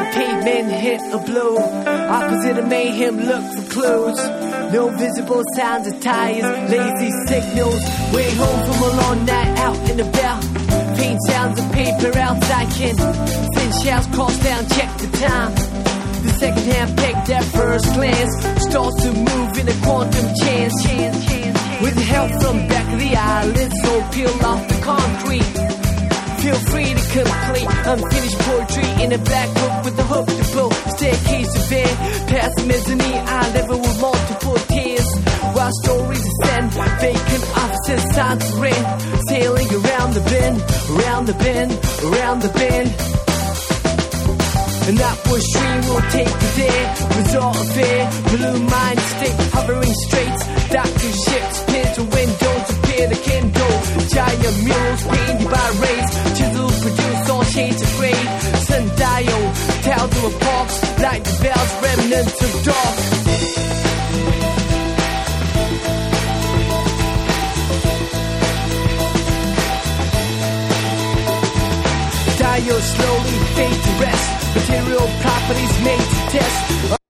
the pavement hit a blow. Opposite of mayhem, look for clues. No visible signs of tires, lazy signals. Way home from a long night out in the bell. Paint sounds of paper outside can send shells cross down, check the time. The second hand pegged at first glance starts to move in a quantum chance. With help from back of the eyelids, so peel off the concrete. Feel free to complete unfinished poetry in a black book with a hook to blow. Staircase of air, past the mezzanine eye level with multiple tiers. While stories ascend, vacant offices, signs of rent. Sailing around the bend, around the bend, around the bend. An upward stream will take you there. Resort affair, blue mind state, hovering straits. Doctor ships, pins to windows, appear the kindle. Giant murals painted by rays. Chisel produce all shades of gray. Sundial, towers of parks, like the bells, remnants of dark. Dial slowly fade to rest. Material properties made to test.